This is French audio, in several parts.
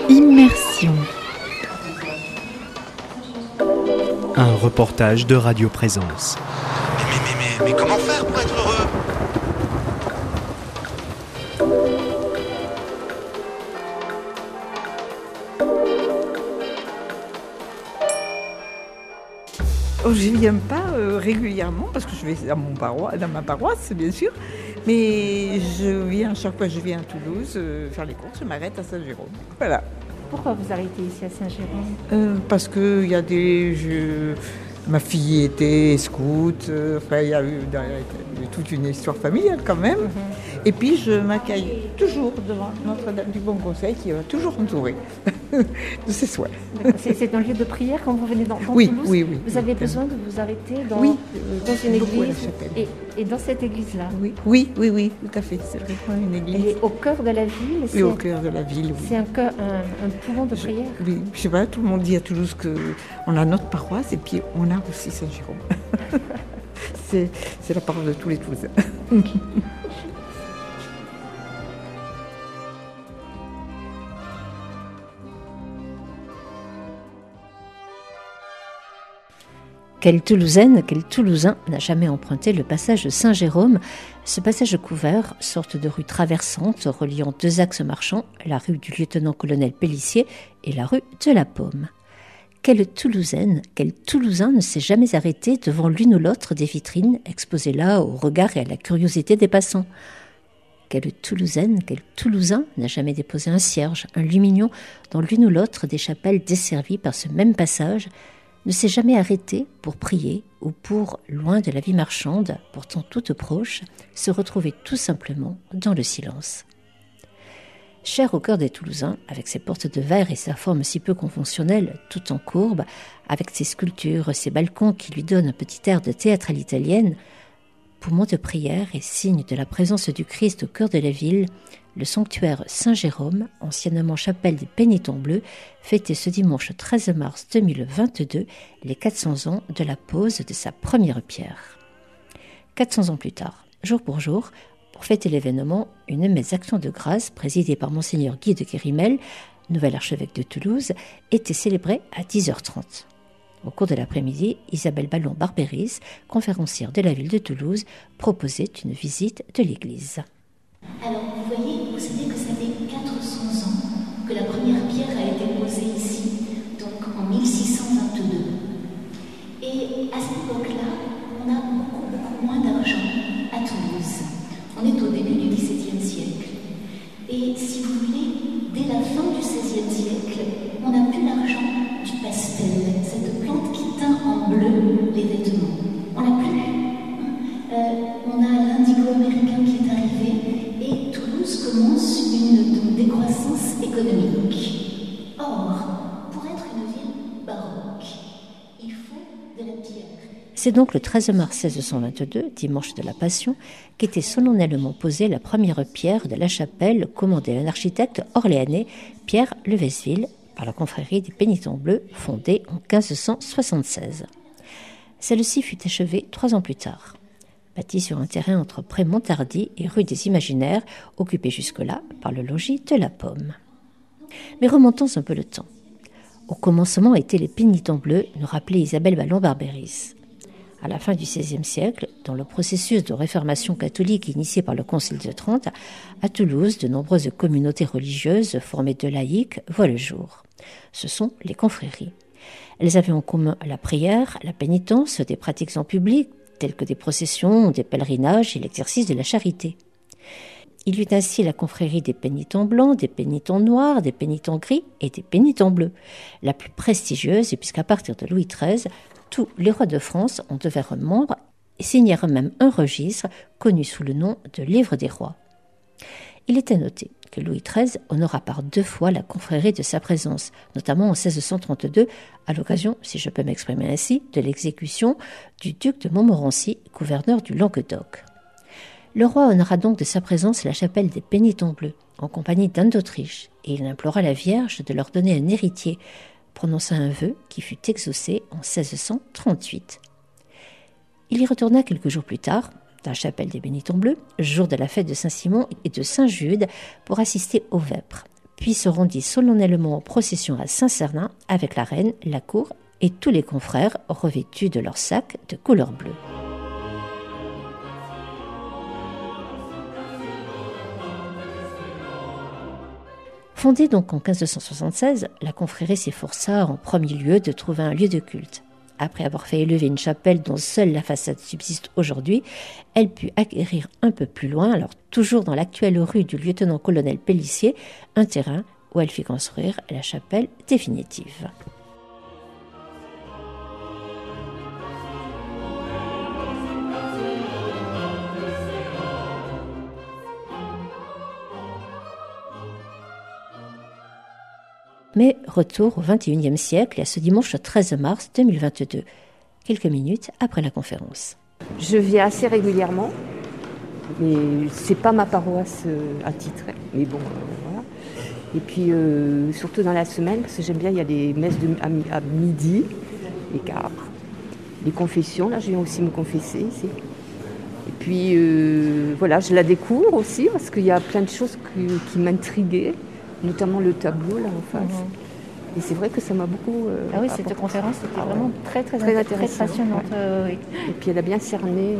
Immersion. Un reportage de Radio Présence. Mais comment faire pour être heureux ? Oh, je ne viens pas régulièrement parce que je vais dans ma paroisse, bien sûr. Mais chaque fois que je viens à Toulouse faire les courses, je m'arrête à Saint-Jérôme. Voilà. Pourquoi vous arrêtez ici à Saint-Jérôme ? Parce qu'il y a ma fille était scout, il y a eu toute une histoire familiale quand même. Et puis je m'accueille toujours devant Notre-Dame du Bon Conseil qui va toujours entourer de ses soins. C'est un lieu de prière quand vous venez dans Oui, Toulouse. oui. Vous avez besoin de vous arrêter dans Oui. Dans une Beaucoup à la église chapelle. et dans cette église-là. Oui, tout à fait. C'est vraiment une église. Elle est au cœur de la ville. Oui, au cœur de la ville, oui. C'est un poumon de prière. Oui, je sais pas, tout le monde dit à Toulouse qu'on a notre paroisse et puis on a aussi Saint-Jérôme. c'est la parole de tous les Toulousains. Quelle Toulousaine, quel Toulousain n'a jamais emprunté le passage de Saint-Jérôme, ce passage couvert, sorte de rue traversante reliant deux axes marchands, la rue du lieutenant-colonel Pélissier et la rue de la Paume. Quelle Toulousaine, quel Toulousain ne s'est jamais arrêté devant l'une ou l'autre des vitrines exposées là au regard et à la curiosité des passants ? Quelle Toulousaine, quel Toulousain n'a jamais déposé un cierge, un lumignon dans l'une ou l'autre des chapelles desservies par ce même passage, ne s'est jamais arrêté pour prier ou pour, loin de la vie marchande, pourtant toute proche, se retrouver tout simplement dans le silence. Cher au cœur des Toulousains, avec ses portes de verre et sa forme si peu conventionnelle, tout en courbe, avec ses sculptures, ses balcons qui lui donnent un petit air de théâtre à l'italienne, poumon de prière et signe de la présence du Christ au cœur de la ville, le sanctuaire Saint-Jérôme, anciennement chapelle des Pénitents Bleus, fêtait ce dimanche 13 mars 2022 les 400 ans de la pose de sa première pierre. 400 ans plus tard, jour pour jour, pour fêter l'événement, une messe action de grâce présidée par Monseigneur Guy de Kérimel, nouvel archevêque de Toulouse, était célébrée à 10h30. Au cours de l'après-midi, Isabelle Ballon-Barbéris, conférencière de la ville de Toulouse, proposait une visite de l'église. Alors, vous savez que ça fait 400 ans que la première pierre a été posée ici, donc en 1622. Et à cette époque-là, on a beaucoup moins d'argent à Toulouse. On est au début du XVIIe siècle. Et si vous voulez, dès la fin du XVIe siècle, on n'a plus l'argent du pastel, cette plante qui teint en bleu les vêtements. On l'a plus. On a l'indigo américain qui est arrivé et Toulouse commence une décroissance économique. Or, pour être une ville baroque, il faut de la pierre. C'est donc le 13 mars 1622, dimanche de la Passion, qu'était solennellement posée la première pierre de la chapelle commandée à un architecte orléanais, Pierre Levesville, par la confrérie des Pénitents Bleus, fondée en 1576. Celle-ci fut achevée 3 ans plus tard. Bâtie sur un terrain entre pré Montardy et rue des Imaginaires, occupé jusque-là par le logis de la Paume. Mais remontons un peu le temps. Au commencement étaient les Pénitents Bleus, nous rappelait Isabelle Ballon-Barbéris. À la fin du XVIe siècle, dans le processus de réformation catholique initié par le Concile de Trente, à Toulouse, de nombreuses communautés religieuses formées de laïcs voient le jour. Ce sont les confréries. Elles avaient en commun la prière, la pénitence, des pratiques en public, telles que des processions, des pèlerinages et l'exercice de la charité. Il y eut ainsi la confrérie des pénitents blancs, des pénitents noirs, des pénitents gris et des pénitents bleus, la plus prestigieuse puisqu'à partir de Louis XIII, tous les rois de France en devinrent membres et signèrent même un registre connu sous le nom de Livre des rois. Il est à noter que Louis XIII honora par 2 fois la confrérie de sa présence, notamment en 1632, à l'occasion, si je peux m'exprimer ainsi, de l'exécution du duc de Montmorency, gouverneur du Languedoc. Le roi honora donc de sa présence la chapelle des Pénitents Bleus, en compagnie d'Anne d'Autriche, et il implora la Vierge de leur donner un héritier, prononça un vœu qui fut exaucé en 1638. Il y retourna quelques jours plus tard, dans la chapelle des Pénitents Bleus, jour de la fête de Saint-Simon et de Saint-Jude, pour assister aux vêpres, puis se rendit solennellement en procession à Saint-Cernin avec la reine, la cour et tous les confrères revêtus de leurs sacs de couleur bleue. Fondée donc en 1576, la confrérie s'efforça en premier lieu de trouver un lieu de culte. Après avoir fait élever une chapelle dont seule la façade subsiste aujourd'hui, elle put acquérir un peu plus loin, alors toujours dans l'actuelle rue du lieutenant-colonel Pélissier, un terrain où elle fit construire la chapelle définitive. Mais retour au XXIe siècle et à ce dimanche 13 mars 2022, quelques minutes après la conférence. Je viens assez régulièrement, mais c'est pas ma paroisse attitrée. Mais bon, voilà. Et puis surtout dans la semaine, parce que j'aime bien, il y a des messes à midi, les quarts, les confessions. Là, je viens aussi me confesser ici. Et puis voilà, je la découvre aussi parce qu'il y a plein de choses qui m'intriguaient. Notamment le tableau là en face. Et c'est vrai que ça m'a beaucoup Ah oui, cette conférence était vraiment très passionnante. Ouais. Et puis elle a bien cerné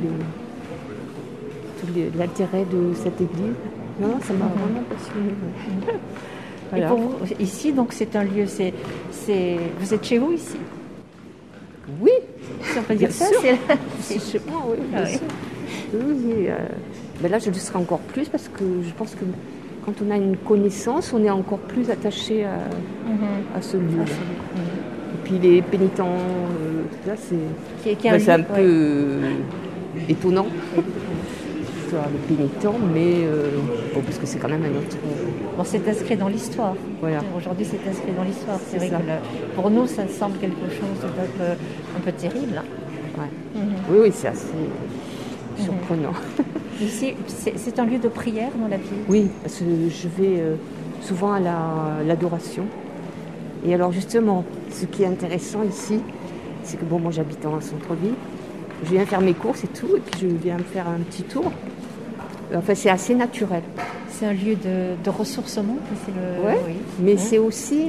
l'intérêt de cette église. Non, ça m'a vraiment passionnée. Voilà. Et pour vous, ici, donc c'est un lieu, vous êtes chez vous ici? Oui, si on peut dire ça, c'est chez moi, oui, bien sûr. Oui, mais là je le serai encore plus parce que je pense que quand on a une connaissance, on est encore plus attaché à ce lieu. Et puis les pénitents, là c'est un peu étonnant, l'histoire des pénitents, mais bon, parce que c'est quand même un autre... Bon, c'est inscrit dans l'histoire. Voilà. Aujourd'hui, c'est inscrit dans l'histoire. C'est vrai que pour nous, ça semble quelque chose un peu terrible. Ouais. Oui, c'est assez surprenant. Ici, c'est un lieu de prière dans la ville? Oui, parce que je vais souvent à l'adoration. Et alors justement, ce qui est intéressant ici, c'est que bon, moi j'habite en centre-ville, je viens faire mes courses et tout, et puis je viens me faire un petit tour. Enfin, c'est assez naturel. C'est un lieu de ressourcement? Ouais, oui, mais c'est aussi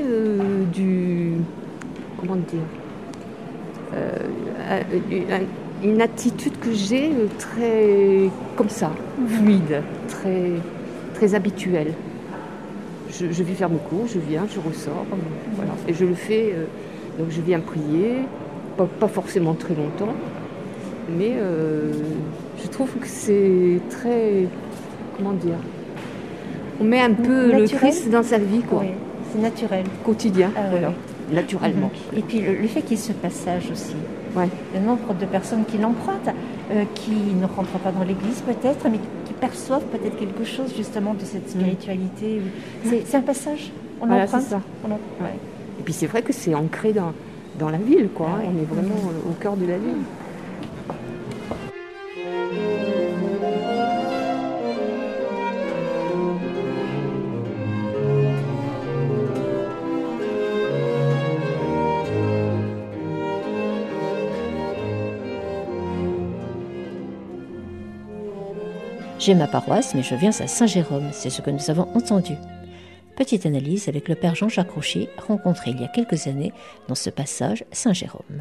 comment dire, une attitude que j'ai très comme ça, fluide, très, très habituelle. Je vais faire mes cours, je viens, je ressors, voilà. Et je le fais, donc je viens prier, pas forcément très longtemps, mais je trouve que c'est très, comment dire, on met un peu naturel. Le Christ dans sa vie, quoi. Oui, c'est naturel. Quotidien, voilà. Oui. Naturellement. Et puis le fait qu'il y ait ce passage aussi, ouais. Le nombre de personnes qui l'empruntent, qui ne rentrent pas dans l'église peut-être, mais qui perçoivent peut-être quelque chose justement de cette spiritualité. C'est un passage, on l'emprunte. C'est ça. Ouais. Et puis c'est vrai que c'est ancré dans la ville, quoi. Ah, on est vraiment au cœur de la ville. J'ai ma paroisse, mais je viens à Saint-Jérôme, c'est ce que nous avons entendu. Petite analyse avec le père Jean-Jacques Rouchy, rencontré il y a quelques années dans ce passage Saint-Jérôme.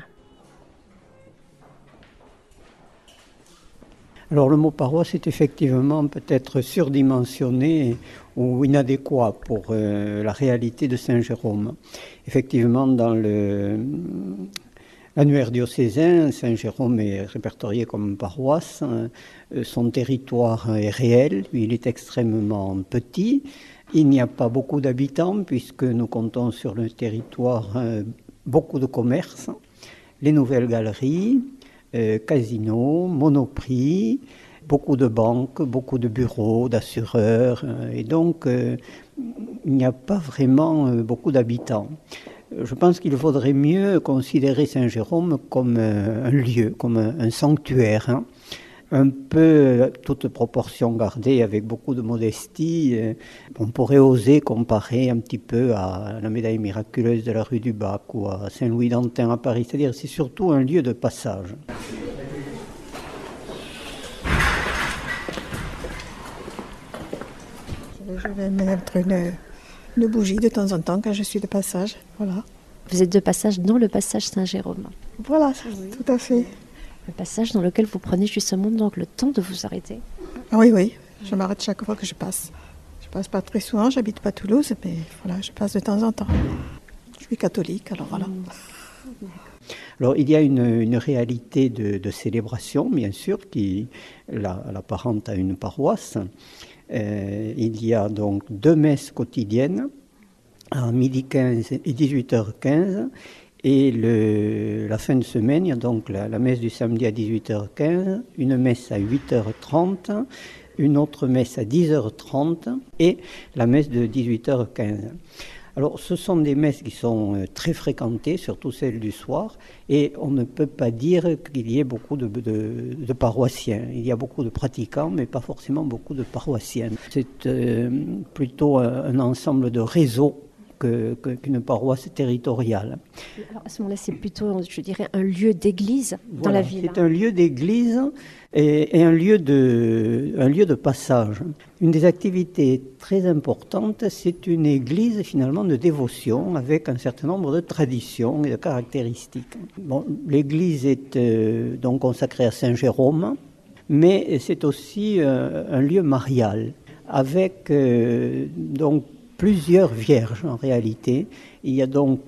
Alors le mot paroisse est effectivement peut-être surdimensionné ou inadéquat pour la réalité de Saint-Jérôme. Effectivement, dans l'annuaire diocésain, Saint-Jérôme est répertorié comme paroisse. Son territoire est réel, il est extrêmement petit. Il n'y a pas beaucoup d'habitants puisque nous comptons sur le territoire beaucoup de commerces, les nouvelles galeries, casinos, monoprix, beaucoup de banques, beaucoup de bureaux, d'assureurs. Et donc, il n'y a pas vraiment beaucoup d'habitants. Je pense qu'il faudrait mieux considérer Saint-Jérôme comme un lieu, comme un sanctuaire, un peu, toute proportion gardée, avec beaucoup de modestie. On pourrait oser comparer un petit peu à la médaille miraculeuse de la rue du Bac ou à Saint-Louis-d'Antin à Paris. C'est-à-dire c'est surtout un lieu de passage. Je vais mettre une bougie de temps en temps quand je suis de passage. Voilà. Vous êtes de passage dans le passage Saint-Jérôme. Voilà, tout à fait. Le passage dans lequel vous prenez justement donc le temps de vous arrêter. Oui, oui. Je m'arrête chaque fois que je passe. Je passe pas très souvent, j'habite pas Toulouse, mais voilà, je passe de temps en temps. Je suis catholique, alors voilà. Alors, il y a une réalité de célébration, bien sûr, qui l'apparente à une paroisse. Il y a donc 2 messes quotidiennes, à 12h15 et 18h15. Et la fin de semaine, il y a donc la messe du samedi à 18h15, une messe à 8h30, une autre messe à 10h30 et la messe de 18h15. Alors, ce sont des messes qui sont très fréquentées, surtout celles du soir, et on ne peut pas dire qu'il y ait beaucoup de paroissiens. Il y a beaucoup de pratiquants, mais pas forcément beaucoup de paroissiens. C'est plutôt un ensemble de réseaux qu'une paroisse territoriale. Alors à ce moment-là, c'est plutôt, je dirais, un lieu d'église dans la ville. C'est un lieu d'église et un lieu de passage. Une des activités très importantes, c'est une église finalement de dévotion avec un certain nombre de traditions et de caractéristiques. Bon, l'église est donc consacrée à Saint Jérôme, mais c'est aussi un lieu marial avec donc plusieurs vierges en réalité. Il y a donc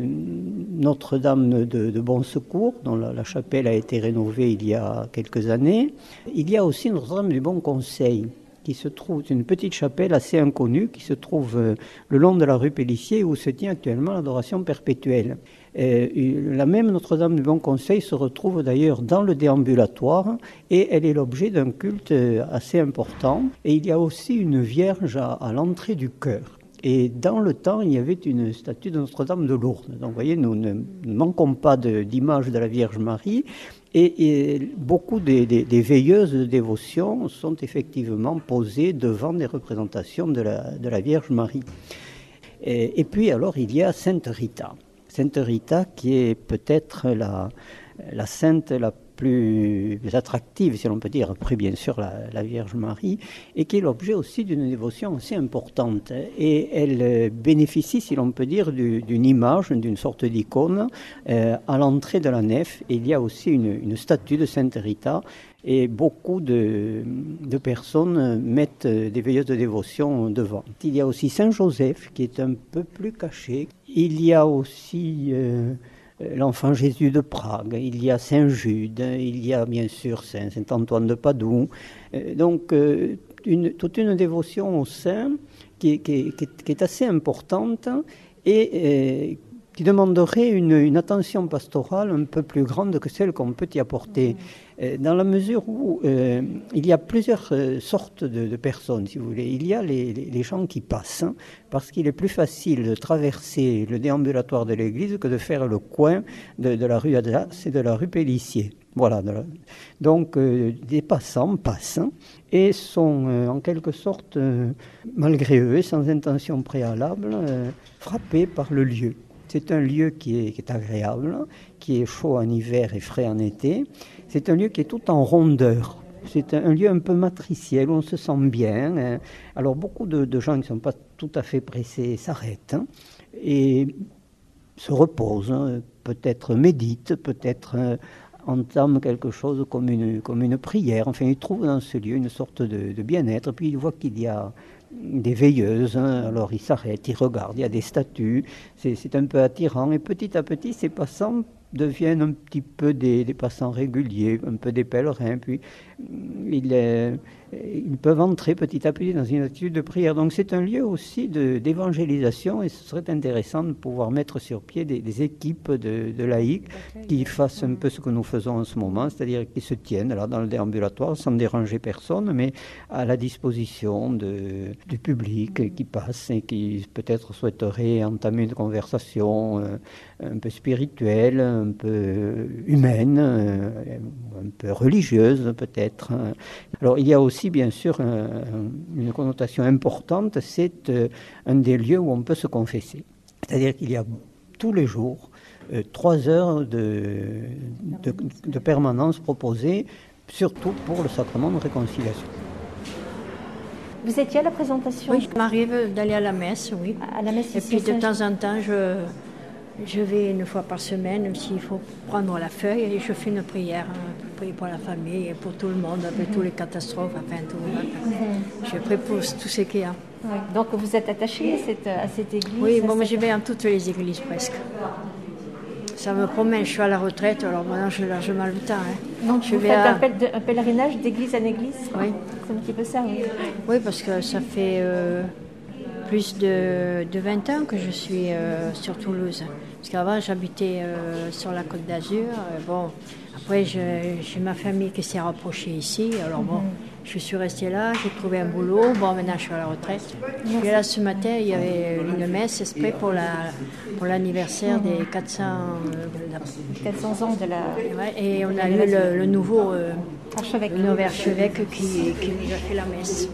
Notre-Dame de Bon Secours, dont la chapelle a été rénovée il y a quelques années. Il y a aussi Notre-Dame du Bon Conseil, qui se trouve, c'est une petite chapelle assez inconnue, qui se trouve le long de la rue Pélissier, où se tient actuellement l'adoration perpétuelle. La même Notre-Dame du Bon Conseil se retrouve d'ailleurs dans le déambulatoire et elle est l'objet d'un culte assez important. Et il y a aussi une Vierge à l'entrée du chœur. Et dans le temps, il y avait une statue de Notre-Dame de Lourdes. Donc vous voyez, nous ne manquons pas d'images de la Vierge Marie. Et beaucoup des veilleuses de dévotion sont effectivement posées devant des représentations de la Vierge Marie. Et puis alors, il y a Sainte Rita. Sainte Rita qui est peut-être la sainte la plus attractive, si l'on peut dire, après bien sûr la Vierge Marie, et qui est l'objet aussi d'une dévotion assez importante. Et elle bénéficie, si l'on peut dire, d'une image, d'une sorte d'icône à l'entrée de la nef. Et il y a aussi une statue de Sainte Rita, et beaucoup de personnes mettent des veilleuses de dévotion devant. Il y a aussi Saint Joseph, qui est un peu plus caché. Il y a aussi l'Enfant Jésus de Prague, il y a Saint Jude, il y a bien sûr Saint Antoine de Padoue. Donc toute une dévotion au saint qui est assez importante et qui demanderait une attention pastorale un peu plus grande que celle qu'on peut y apporter. Dans la mesure où il y a plusieurs sortes de personnes, si vous voulez. Il y a les gens qui passent, parce qu'il est plus facile de traverser le déambulatoire de l'église que de faire le coin de la rue Adas et de la rue Pélissier. Voilà. Donc, des passants passent et sont en quelque sorte, malgré eux, sans intention préalable, frappés par le lieu. C'est un lieu qui est agréable, qui est chaud en hiver et frais en été. C'est un lieu qui est tout en rondeur. C'est un lieu un peu matriciel où on se sent bien. Alors beaucoup de gens qui ne sont pas tout à fait pressés s'arrêtent et se reposent, peut-être méditent, peut-être entament quelque chose comme une prière. Enfin, ils trouvent dans ce lieu une sorte de bien-être. Puis ils voient qu'il y a des veilleuses, alors ils s'arrêtent, ils regardent, il y a des statues, c'est un peu attirant. Et petit à petit, ces passants deviennent un petit peu des passants réguliers, un peu des pèlerins, puis ils peuvent entrer petit à petit dans une attitude de prière. Donc c'est un lieu aussi d'évangélisation et ce serait intéressant de pouvoir mettre sur pied des équipes de laïcs qui fassent un peu ce que nous faisons en ce moment, c'est-à-dire qui se tiennent là dans le déambulatoire sans déranger personne, mais à la disposition du public qui passe et qui peut-être souhaiterait entamer une conversation un peu spirituelle, un peu humaine, un peu religieuse peut-être. Alors il y a aussi bien sûr une connotation importante, c'est un des lieux où on peut se confesser. C'est-à-dire qu'il y a tous les jours 3 heures de permanence proposées, surtout pour le sacrement de réconciliation. Vous étiez à la présentation? Oui, il m'arrive d'aller à la messe, oui. À la messe et ici, puis de temps en temps, je vais une fois par semaine, s'il faut prendre la feuille, et je fais une prière, prier pour la famille, et pour tout le monde, avec toutes les catastrophes, enfin tout. Je prie pour tout ce qu'il y a. Ouais. Donc vous êtes attaché à cette église? Oui, moi je vais dans toutes les églises presque. Ça me promène, je suis à la retraite, alors maintenant j'ai largement le temps. Donc vous faites un pèlerinage d'église en église? Oui. C'est un petit peu ça, oui. Oui, parce que ça fait plus de 20 ans que je suis sur Toulouse. Parce qu'avant j'habitais sur la Côte d'Azur. Bon, après j'ai ma famille qui s'est rapprochée ici, alors bon, je suis restée là, j'ai trouvé un boulot. Bon, maintenant je suis à la retraite. Et là ce matin il y avait une messe exprès pour l'anniversaire des 400 ans de la... Ouais, et on a eu le nouveau archevêque qui nous a fait la messe.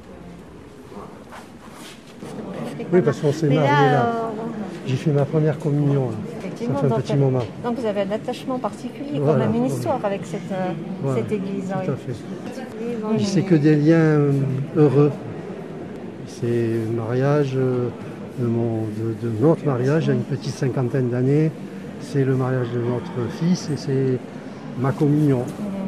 Oui, parce qu'on s'est mariés là. J'ai fait ma première communion. Ça fait un petit moment. Donc vous avez un attachement particulier, quand même une histoire avec cette église. Tout à fait. C'est que des liens heureux. C'est le mariage de notre mariage, il y a une petite cinquantaine d'années. C'est le mariage de notre fils et c'est ma communion.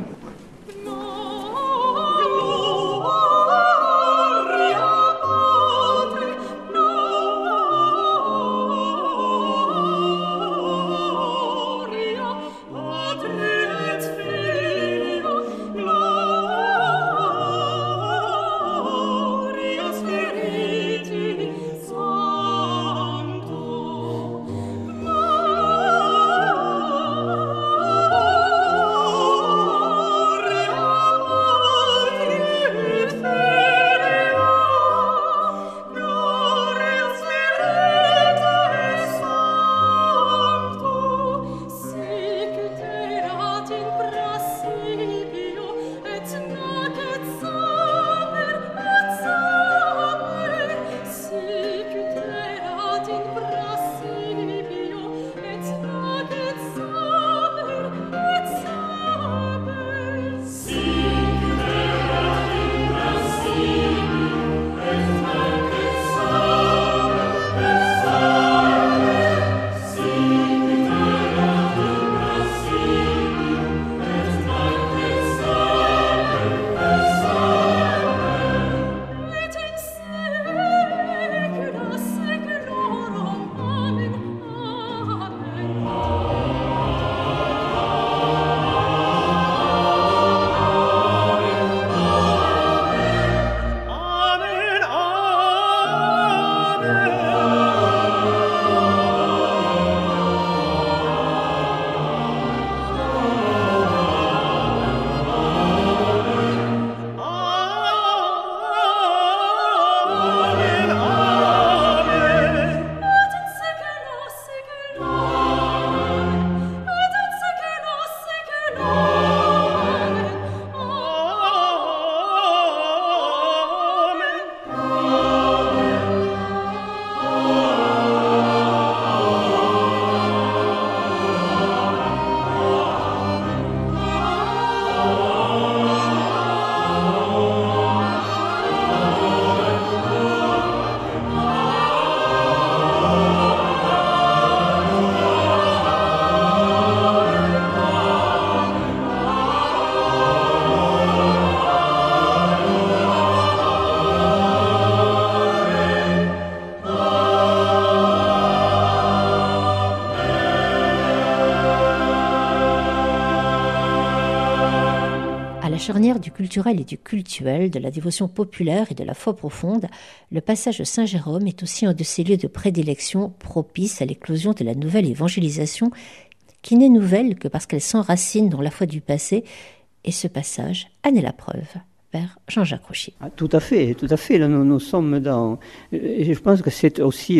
charnière du culturel et du cultuel, de la dévotion populaire et de la foi profonde, le passage de Saint-Jérôme est aussi un de ces lieux de prédilection propices à l'éclosion de la nouvelle évangélisation, qui n'est nouvelle que parce qu'elle s'enracine dans la foi du passé, et ce passage en est la preuve. Père Jean-Jacques Rouchier. Ah, tout à fait. Là, nous sommes dans... Je pense que c'est aussi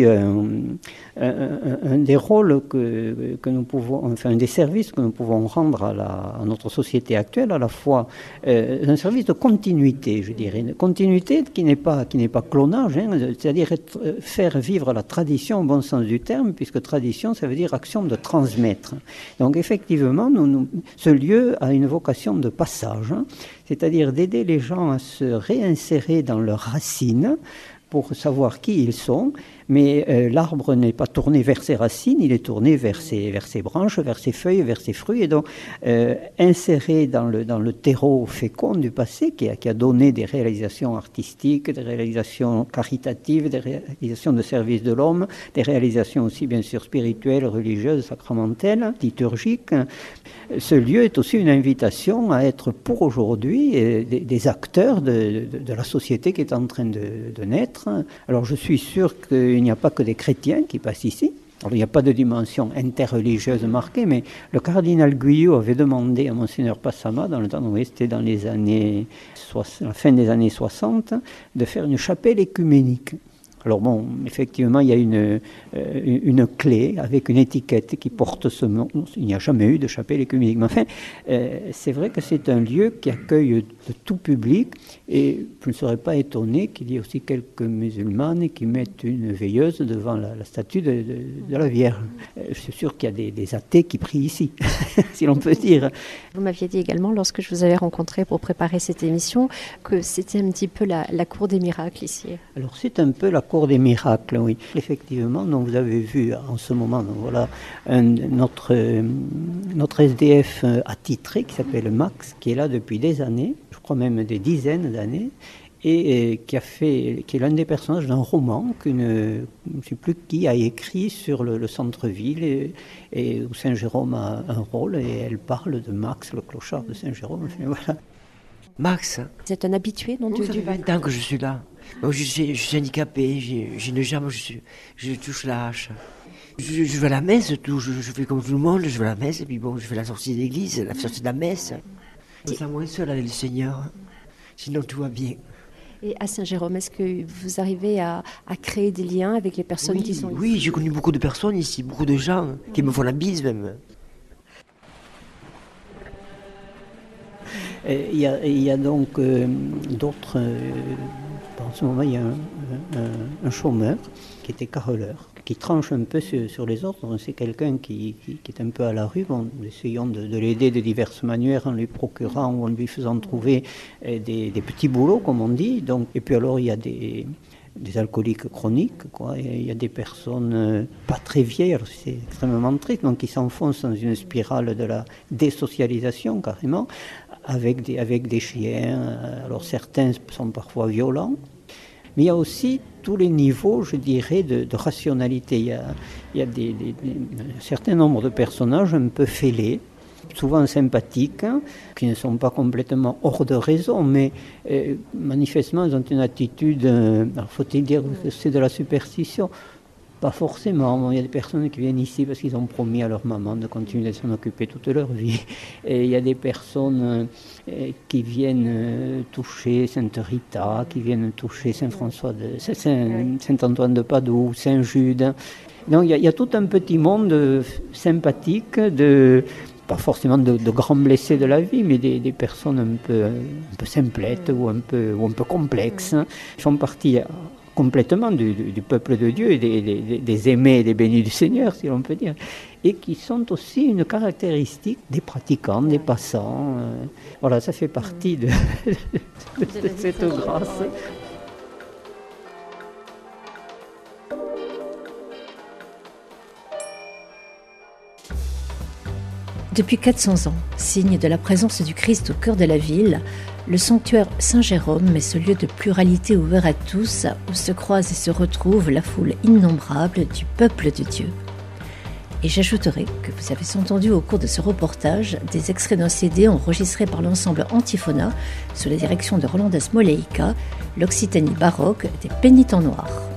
un des rôles que nous pouvons... Enfin, un des services que nous pouvons rendre à notre société actuelle, à la fois un service de continuité, je dirais. Une continuité qui n'est pas clonage, hein, c'est-à-dire faire vivre la tradition au bon sens du terme, puisque tradition, ça veut dire action de transmettre. Donc, effectivement, ce lieu a une vocation de passage, hein. c'est-à-dire d'aider les gens à se réinsérer dans leurs racines pour savoir qui ils sont, mais l'arbre n'est pas tourné vers ses racines, il est tourné vers ses branches, vers ses feuilles, vers ses fruits, et donc inséré dans le terreau fécond du passé qui a donné des réalisations artistiques, des réalisations caritatives, des réalisations de service de l'homme, des réalisations aussi bien sûr spirituelles, religieuses, sacramentelles, liturgiques. Ce lieu est aussi une invitation à être pour aujourd'hui des acteurs de la société qui est en train de naître. Alors je suis sûr qu'il n'y a pas que des chrétiens qui passent ici. Alors, il n'y a pas de dimension interreligieuse marquée, mais le cardinal Guyot avait demandé à Monseigneur Passama, dans le temps où c'était dans les années la fin des années 60, de faire une chapelle écuménique. Alors bon, effectivement, il y a une clé avec une étiquette qui porte ce nom. Il n'y a jamais eu de chapelle écuménique. Mais enfin, c'est vrai que c'est un lieu qui accueille de tout public et je ne serais pas étonné qu'il y ait aussi quelques musulmanes qui mettent une veilleuse devant la statue de la Vierge. Je suis sûr qu'il y a des athées qui prient ici, si l'on peut dire. Vous m'aviez dit également, lorsque je vous avais rencontré pour préparer cette émission, que c'était un petit peu la cour des miracles ici. Alors c'est un peu la cour des miracles, oui. Effectivement, donc vous avez vu en ce moment, donc voilà, notre SDF attitré qui s'appelle Max, qui est là depuis des années, je crois même des dizaines d'années, et qui est l'un des personnages d'un roman je ne sais plus qui a écrit sur le centre-ville et où Saint-Jérôme a un rôle, et elle parle de Max, le clochard de Saint-Jérôme. Enfin, voilà. Max. Vous êtes un habitué du Ça fait 20 ans que je suis là. Moi, je suis handicapé, j'ai une jambe, je touche la hache. Je vais à la messe, je fais comme tout le monde, je vais à la messe, et puis bon, je fais la sortie d'église, la sortie de la messe. Je me sens moins seul avec le Seigneur, sinon tout va bien. Et à Saint-Jérôme, est-ce que vous arrivez à créer des liens avec les personnes qui sont ici ? Oui, j'ai connu beaucoup de personnes ici, beaucoup de gens qui me font la bise même. Il y a donc d'autres... en ce moment, il y a un chômeur qui était carreleur, qui tranche un peu sur les autres. C'est quelqu'un qui est un peu à la rue. Bon, nous essayons de l'aider de diverses manières en lui procurant ou en lui faisant trouver des petits boulots, comme on dit. Donc, et puis alors, il y a des alcooliques chroniques, quoi. Il y a des personnes pas très vieilles, alors c'est extrêmement triste, donc qui s'enfoncent dans une spirale de la désocialisation, carrément, avec des chiens. Alors certains sont parfois violents, mais il y a aussi tous les niveaux, je dirais, de rationalité. Il y a un certain nombre de personnages un peu fêlés, souvent sympathiques, qui ne sont pas complètement hors de raison, mais manifestement ils ont une attitude, alors faut-il dire que c'est de la superstition ? Pas forcément. Il y a des personnes qui viennent ici parce qu'ils ont promis à leur maman de continuer de s'en occuper toute leur vie. Et il y a des personnes qui viennent toucher Sainte Rita, qui viennent toucher Saint-Antoine de Padoue, Saint-Jude. Donc il y a tout un petit monde sympathique, pas forcément de grands blessés de la vie, mais des personnes un peu simplettes ou un peu complexes. Ils font partie complètement du peuple de Dieu et des aimés et des bénis du Seigneur, si l'on peut dire, et qui sont aussi une caractéristique des pratiquants, des passants. Voilà, ça fait partie de cette grâce. Depuis 400 ans, signe de la présence du Christ au cœur de la ville, le sanctuaire Saint-Jérôme est ce lieu de pluralité ouvert à tous, où se croise et se retrouve la foule innombrable du peuple de Dieu. Et j'ajouterai que vous avez entendu au cours de ce reportage des extraits d'un CD enregistré par l'ensemble Antiphona sous la direction de Rolanda Smoleika, l'Occitanie baroque des Pénitents noirs.